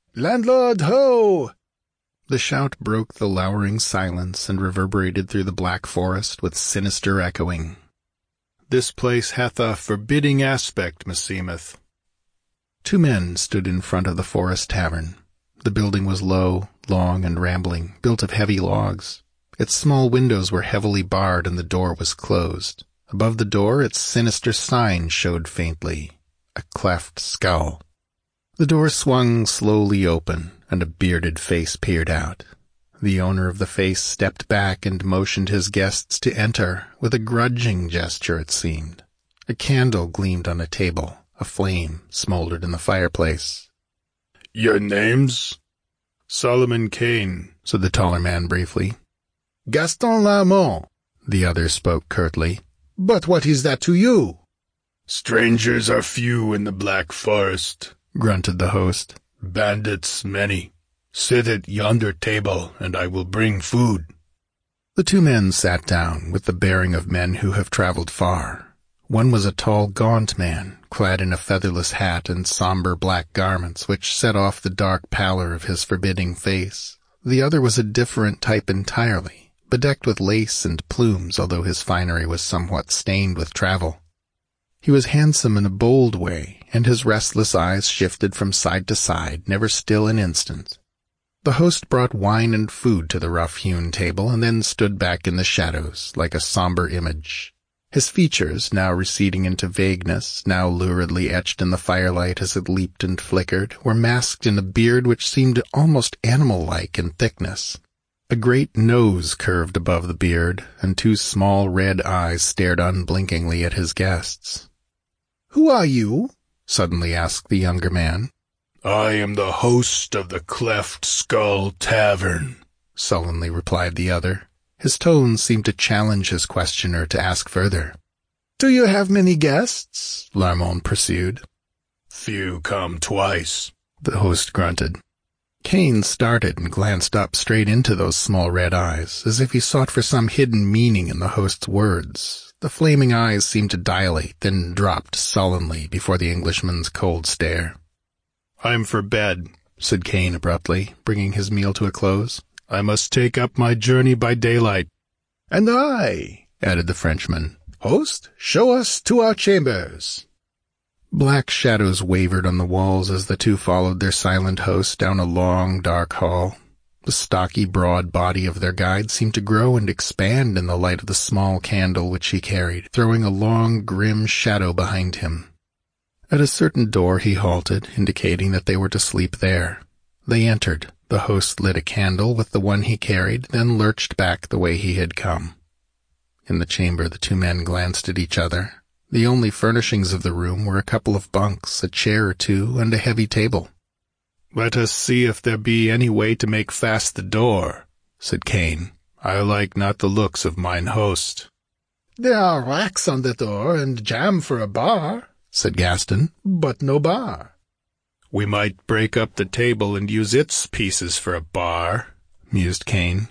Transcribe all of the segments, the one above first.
Landlord, ho!" The shout broke the lowering silence and reverberated through the black forest with sinister echoing. "This place hath a forbidding aspect, meseemeth." 2 men stood in front of the forest tavern. The building was low, long, and rambling, built of heavy logs. Its small windows were heavily barred and the door was closed. Above the door its sinister sign showed faintly, a cleft skull. The door swung slowly open, and a bearded face peered out. The owner of the face stepped back and motioned his guests to enter, with a grudging gesture it seemed. A candle gleamed on a table. A flame smoldered in the fireplace. "Your names?" "Solomon Kane," said the taller man briefly. "Gaston Lamont," the other spoke curtly. "But what is that to you?" "Strangers are few in the Black Forest," grunted the host. "Bandits many. Sit at yonder table, and I will bring food." The 2 men sat down, with the bearing of men who have traveled far. One was a tall, gaunt man, clad in a featherless hat and somber black garments which set off the dark pallor of his forbidding face. The other was a different type entirely, bedecked with lace and plumes, although his finery was somewhat stained with travel. He was handsome in a bold way, and his restless eyes shifted from side to side, never still an instant. The host brought wine and food to the rough-hewn table and then stood back in the shadows, like a somber image. His features, now receding into vagueness, now luridly etched in the firelight as it leaped and flickered, were masked in a beard which seemed almost animal-like in thickness. A great nose curved above the beard, and 2 small red eyes stared unblinkingly at his guests. "Who are you?" suddenly asked the younger man. "I am the host of the Cleft Skull Tavern," sullenly replied the other. His tones seemed to challenge his questioner to ask further. "Do you have many guests?" Lamont pursued. "Few come twice," the host grunted. Kane started and glanced up straight into those small red eyes, as if he sought for some hidden meaning in the host's words. The flaming eyes seemed to dilate, then dropped sullenly before the Englishman's cold stare. "I'm for bed," said Kane abruptly, bringing his meal to a close. "I must take up my journey by daylight." "And I," added the Frenchman. "Host, show us to our chambers." Black shadows wavered on the walls as the 2 followed their silent host down a long, dark hall. The stocky, broad body of their guide seemed to grow and expand in the light of the small candle which he carried, throwing a long, grim shadow behind him. At a certain door he halted, indicating that they were to sleep there. They entered. The host lit a candle with the one he carried, then lurched back the way he had come. In the chamber the 2 men glanced at each other. The only furnishings of the room were a couple of bunks, a chair or 2, and a heavy table. "Let us see if there be any way to make fast the door," said Kane. "I like not the looks of mine host." "There are racks on the door and jam for a bar," said Gaston, "but no bar." "We might break up the table and use its pieces for a bar," mused Kane.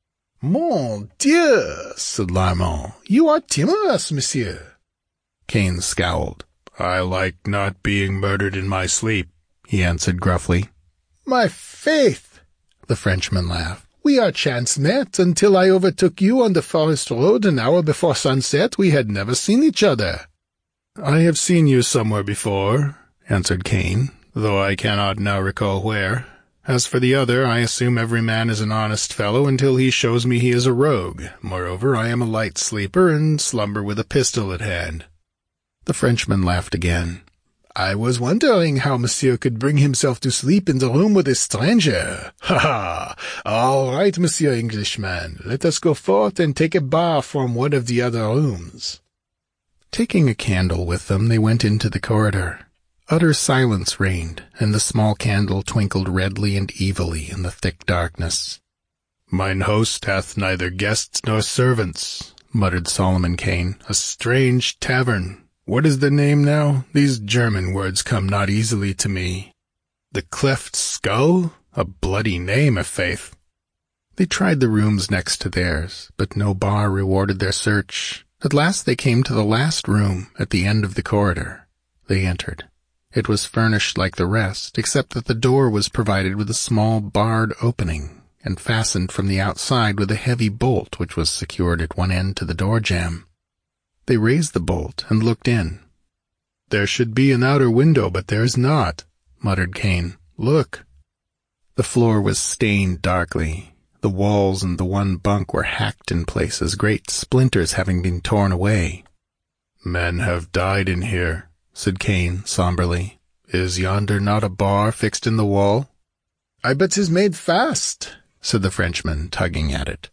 "Mon Dieu," said Lamont, "you are timorous, monsieur." Kane scowled. "I like not being murdered in my sleep," he answered gruffly. "My faith," the Frenchman laughed, "we are chance met. Until I overtook you on the forest road an hour before sunset, we had never seen each other." "I have seen you somewhere before," answered Kane, "though I cannot now recall where. As for the other, I assume every man is an honest fellow until he shows me he is a rogue. Moreover, I am a light sleeper and slumber with a pistol at hand." The Frenchman laughed again. "I was wondering how monsieur could bring himself to sleep in the room with a stranger. Ha ha! All right, monsieur Englishman, let us go forth and take a bar from one of the other rooms." Taking a candle with them, they went into the corridor. Utter silence reigned, and the small candle twinkled redly and evilly in the thick darkness. "Mine host hath neither guests nor servants," muttered Solomon Kane. "A strange tavern. What is the name now? These German words come not easily to me. The Cleft Skull? A bloody name, i'faith." They tried the rooms next to theirs, but no bar rewarded their search. At last they came to the last room at the end of the corridor. They entered. It was furnished like the rest, except that the door was provided with a small barred opening, and fastened from the outside with a heavy bolt which was secured at one end to the door jamb. They raised the bolt and looked in. "There should be an outer window, but there's not," muttered Kane. "Look." The floor was stained darkly. The walls and the one bunk were hacked in places, great splinters having been torn away. "Men have died in here," said Kane somberly. "Is yonder not a bar fixed in the wall?" "I bet 'tis made fast," said the Frenchman, tugging at it.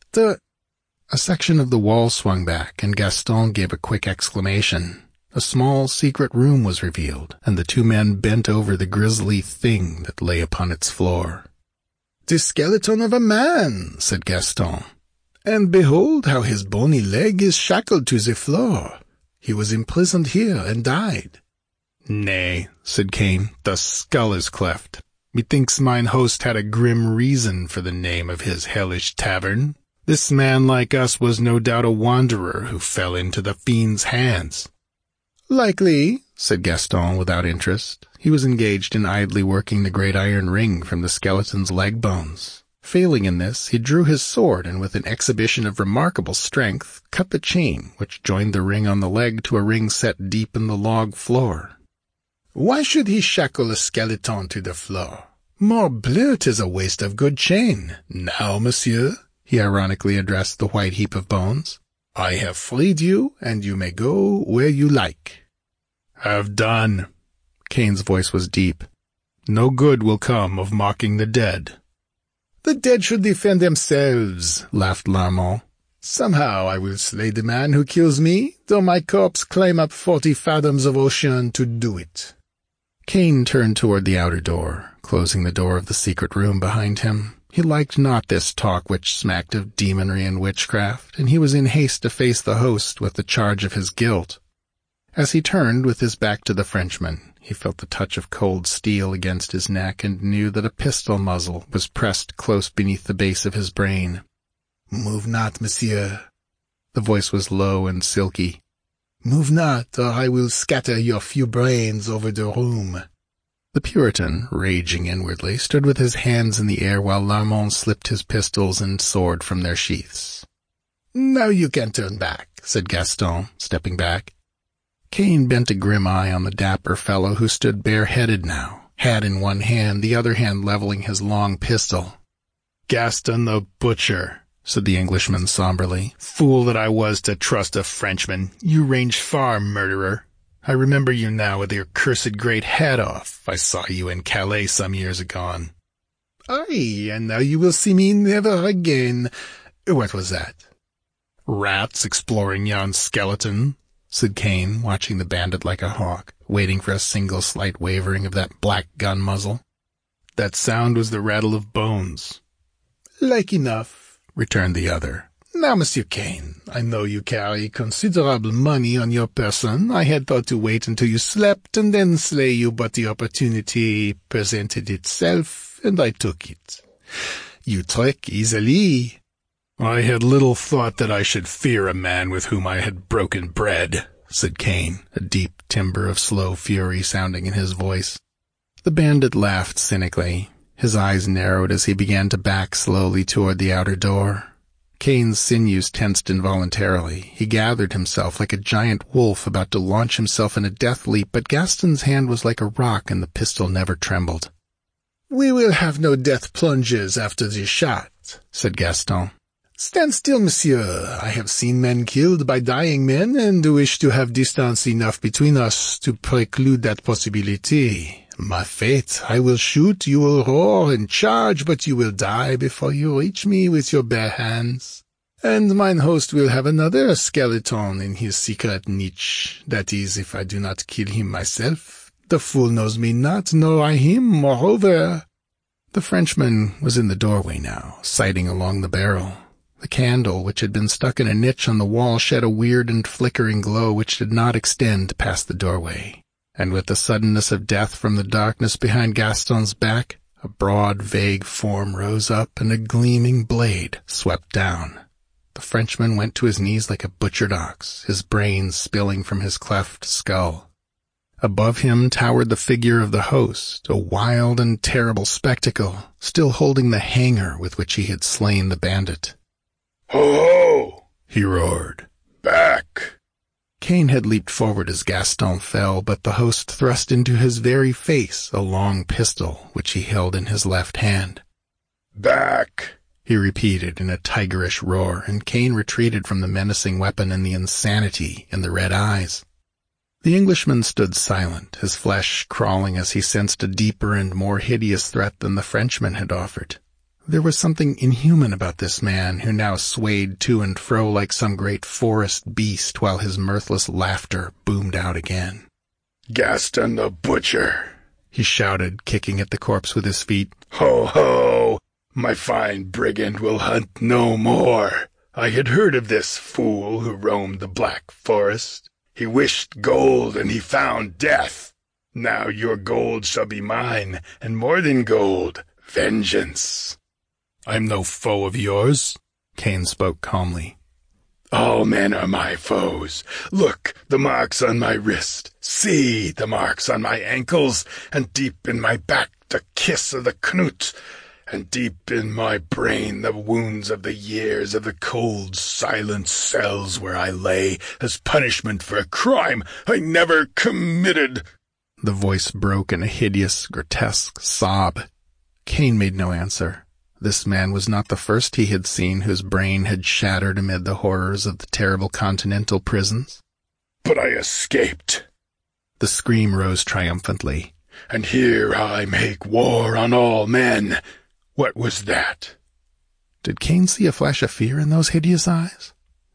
A section of the wall swung back, and Gaston gave a quick exclamation. A small secret room was revealed, and the two men bent over the grisly thing that lay upon its floor. "The skeleton of a man," said Gaston. "And behold how his bony leg is shackled to the floor. He was imprisoned here and died." "Nay," said Kane, "the skull is cleft. Methinks mine host had a grim reason for the name of his hellish tavern. This man like us was no doubt a wanderer who fell into the fiend's hands." "Likely," said Gaston without interest. He was engaged in idly working the great iron ring from the skeleton's leg bones. Failing in this, he drew his sword and with an exhibition of remarkable strength, cut the chain which joined the ring on the leg to a ring set deep in the log floor. "Why should he shackle a skeleton to the floor? Morbleu, 'tis a waste of good chain. Now, monsieur," he ironically addressed the white heap of bones, "I have freed you, and you may go where you like." "Have done." Kane's voice was deep. "No good will come of mocking the dead." "The dead should defend themselves," laughed Larmont. "Somehow I will slay the man who kills me, though my corpse climb up 40 fathoms of ocean to do it." Kane turned toward the outer door, closing the door of the secret room behind him. He liked not this talk which smacked of demonry and witchcraft, and he was in haste to face the host with the charge of his guilt. As he turned with his back to the Frenchman, he felt the touch of cold steel against his neck and knew that a pistol muzzle was pressed close beneath the base of his brain. "Move not, monsieur." The voice was low and silky. "Move not, or I will scatter your few brains over the room." The Puritan, raging inwardly, stood with his hands in the air while Larmont slipped his pistols and sword from their sheaths. "Now you can turn back," said Gaston, stepping back. Kane bent a grim eye on the dapper fellow who stood bareheaded now, hat in one hand, the other hand leveling his long pistol. "Gaston the butcher," said the Englishman somberly. "Fool that I was to trust a Frenchman. You range far, murderer. I remember you now with your cursed great head off. I saw you in Calais some years agone." "Aye, and now you will see me never again. What was that?" "Rats exploring yon skeleton," said Kane, watching the bandit like a hawk, waiting for a single slight wavering of that black gun muzzle. "That sound was the rattle of bones." "Like enough," returned the other. "Now, Monsieur Kane, I know you carry considerable money on your person. I had thought to wait until you slept and then slay you, but the opportunity presented itself, and I took it. You trick easily." "I had little thought that I should fear a man with whom I had broken bread," said Kane, a deep timbre of slow fury sounding in his voice. The bandit laughed cynically. His eyes narrowed as he began to back slowly toward the outer door. Kane's sinews tensed involuntarily. He gathered himself like a giant wolf about to launch himself in a death leap, but Gaston's hand was like a rock and the pistol never trembled. "We will have no death plunges after this shot," said Gaston. "Stand still, monsieur. I have seen men killed by dying men, and wish to have distance enough between us to preclude that possibility. My fate, I will shoot, you will roar and charge, but you will die before you reach me with your bare hands. And mine host will have another skeleton in his secret niche. That is, if I do not kill him myself. The fool knows me not, nor I him, moreover." The Frenchman was in the doorway now, sighting along the barrel. The candle, which had been stuck in a niche on the wall, shed a weird and flickering glow which did not extend past the doorway. And with the suddenness of death from the darkness behind Gaston's back, a broad, vague form rose up and a gleaming blade swept down. The Frenchman went to his knees like a butchered ox, his brains spilling from his cleft skull. Above him towered the figure of the host, a wild and terrible spectacle, still holding the hanger with which he had slain the bandit. "Ho-ho!" he roared. "Back!" Cain had leaped forward as Gaston fell, but the host thrust into his very face a long pistol which he held in his left hand. "Back!" he repeated in a tigerish roar, and Cain retreated from the menacing weapon and the insanity in the red eyes. The Englishman stood silent, his flesh crawling as he sensed a deeper and more hideous threat than the Frenchman had offered. There was something inhuman about this man who now swayed to and fro like some great forest beast while his mirthless laughter boomed out again. "Gaston the Butcher!" he shouted, kicking at the corpse with his feet. "Ho, ho! My fine brigand will hunt no more. I had heard of this fool who roamed the Black Forest. He wished gold, and he found death. Now your gold shall be mine, and more than gold, vengeance." "I'm no foe of yours," Cain spoke calmly. "All men are my foes. Look, the marks on my wrist. See the marks on my ankles, and deep in my back the kiss of the knut, and deep in my brain the wounds of the years of the cold, silent cells where I lay as punishment for a crime I never committed." The voice broke in a hideous, grotesque sob. Cain made no answer. This man was not the first he had seen whose brain had shattered amid the horrors of the terrible continental prisons. "But I escaped." The scream rose triumphantly. "And here I make war on all men. What was that?" Did Cain see a flash of fear in those hideous eyes?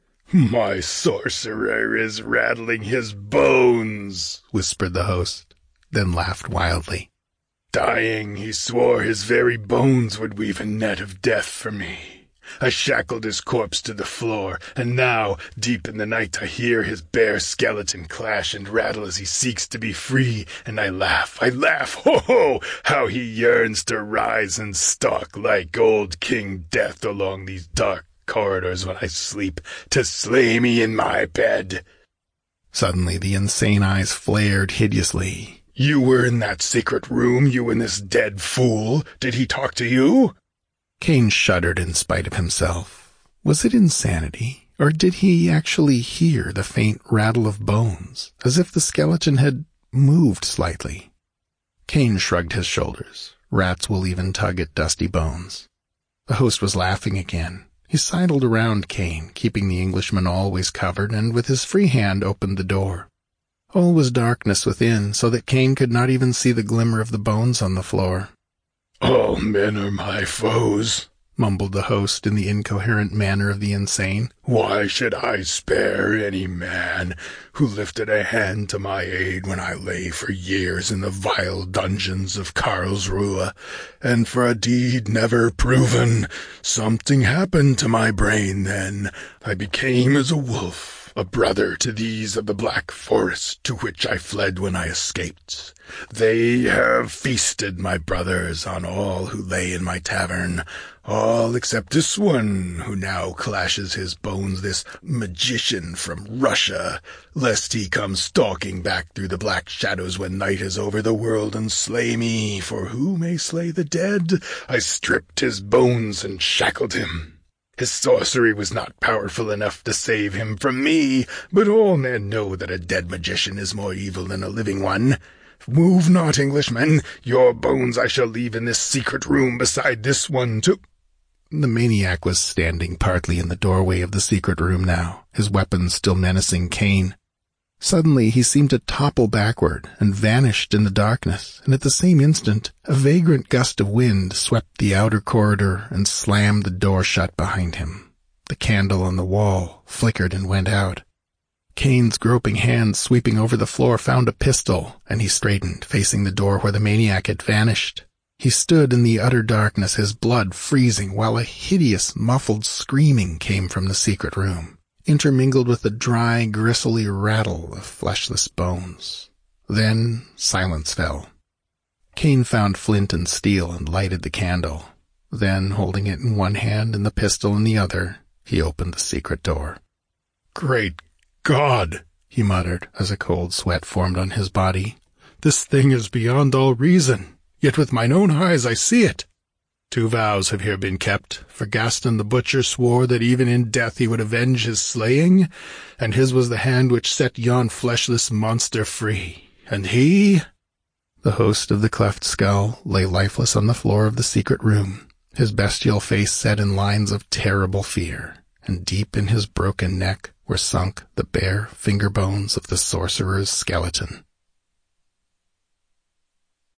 "My sorcerer is rattling his bones," whispered the host, then laughed wildly. "Dying, he swore his very bones would weave a net of death for me. I shackled his corpse to the floor, and now, deep in the night, I hear his bare skeleton clash and rattle as he seeks to be free, and I laugh, ho, ho, how he yearns to rise and stalk like old King Death along these dark corridors when I sleep, to slay me in my bed." Suddenly the insane eyes flared hideously. "You were in that secret room, you and this dead fool. Did he talk to you?" Cain shuddered in spite of himself. Was it insanity, or did he actually hear the faint rattle of bones, as if the skeleton had moved slightly? Cain shrugged his shoulders. Rats will even tug at dusty bones. The host was laughing again. He sidled around Cain, keeping the Englishman always covered, and with his free hand opened the door. All was darkness within, so that Cain could not even see the glimmer of the bones on the floor. "All men are my foes," mumbled the host in the incoherent manner of the insane. "Why should I spare any man who lifted a hand to my aid when I lay for years in the vile dungeons of Karlsruhe, and for a deed never proven? Something happened to my brain then. I became as a wolf, a brother to these of the Black Forest, to which I fled when I escaped. They have feasted, my brothers, on all who lay in my tavern, all except this one, who now clashes his bones, this magician from Russia, lest he come stalking back through the black shadows when night is over the world and slay me, for who may slay the dead? I stripped his bones and shackled him. His sorcery was not powerful enough to save him from me, but all men know that a dead magician is more evil than a living one. Move not, Englishmen. Your bones I shall leave in this secret room beside this one, too." The maniac was standing partly in the doorway of the secret room now, his weapons still menacing Cain. Suddenly he seemed to topple backward and vanished in the darkness, and at the same instant a vagrant gust of wind swept the outer corridor and slammed the door shut behind him. The candle on the wall flickered and went out. Cain's groping hand sweeping over the floor found a pistol, and he straightened, facing the door where the maniac had vanished. He stood in the utter darkness, his blood freezing, while a hideous, muffled screaming came from the secret room, intermingled with the dry, gristly rattle of fleshless bones. Then silence fell. Cain found flint and steel and lighted the candle. Then, holding it in one hand and the pistol in the other, he opened the secret door. "Great God!" he muttered as a cold sweat formed on his body. "This thing is beyond all reason, yet with mine own eyes I see it. 2 vows have here been kept, for Gaston the butcher swore that even in death he would avenge his slaying, and his was the hand which set yon fleshless monster free. And he—" The host of the cleft skull lay lifeless on the floor of the secret room, his bestial face set in lines of terrible fear, and deep in his broken neck were sunk the bare finger bones of the sorcerer's skeleton.